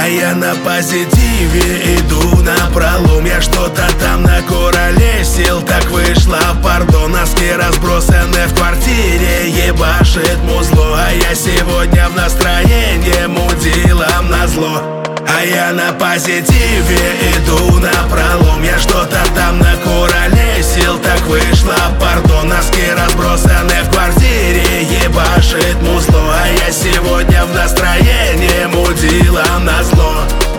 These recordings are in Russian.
А я на позитиве иду на пролом. Я что-то там накуролесил, так вышло, пардон. Носки разбросаны в квартире, ебашит музло. А я сегодня в настроении мудилом назло. А я на позитиве иду на пролом. Я что-то там накуролесил, так вышло, пардон. Носки разбросаны в квартире, ебашит музло. А я сегодня в настроении мудилом назло.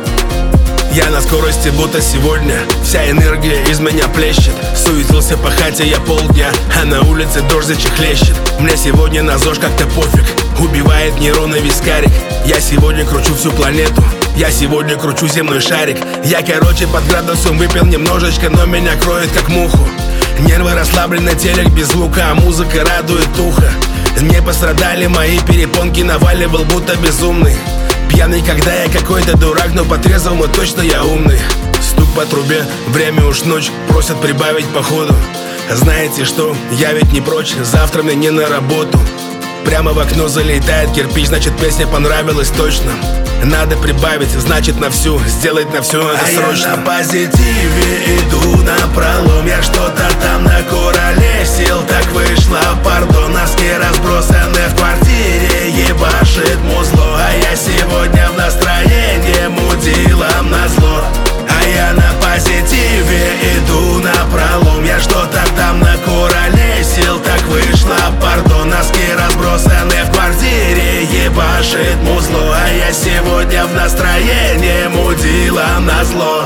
Я на скорости, будто сегодня вся энергия из меня плещет. Суетился по хате я полдня, а на улице дождичек хлещет. Мне сегодня на ЗОЖ как-то пофиг, убивает нейроны вискарик. Я сегодня кручу всю планету, я сегодня кручу земной шарик. Я, короче, под градусом выпил немножечко, но меня кроет как муху. Нервы расслаблены, телек без звука, а музыка радует ухо. Не пострадали мои перепонки, наваливал будто безумный. Пьяный, когда я какой-то дурак, но по трезвому точно я умный. Стук по трубе, время уж ночь, просят прибавить по ходу. Знаете что, я ведь не прочь, завтра мне не на работу. Прямо в окно залетает кирпич, значит песня понравилась точно. Надо прибавить, значит на всю, сделать на всю надо срочно. Я на позитиве иду на пролом. Я что-то там накуролесил, так вышло, пардон. Носки разбросаны в квартире, ебашит музло. А я сегодня в настроении мудилом назло. А я на позитиве иду на пролом. Я что-то там накуролесил, так вышло, пардон. Носки разбросаны в квартире, ебашит музло. А я сегодня в настроении мудилом назло.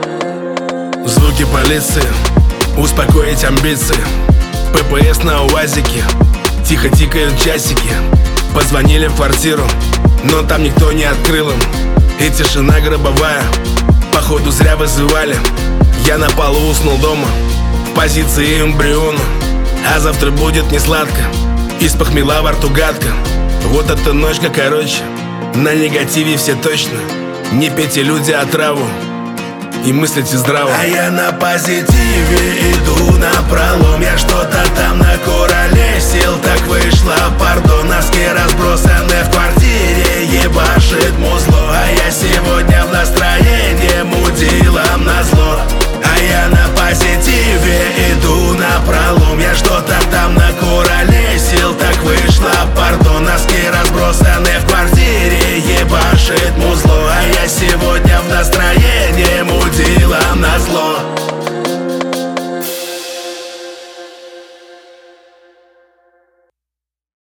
Звуки полиции, успокоить амбиции. ППС на УАЗике, тихо тикают часики. Позвонили в квартиру, но там никто не открыл им. И тишина гробовая, походу зря вызывали. Я на полу уснул дома, в позиции эмбриона. А завтра будет не сладко, из похмела во рту гадко. Вот эта ночка, короче, на негативе все точно. Не пейте, люди, отраву, и мыслите здраво. А я на позитиве иду на пролом. Я что-то там накуролесил,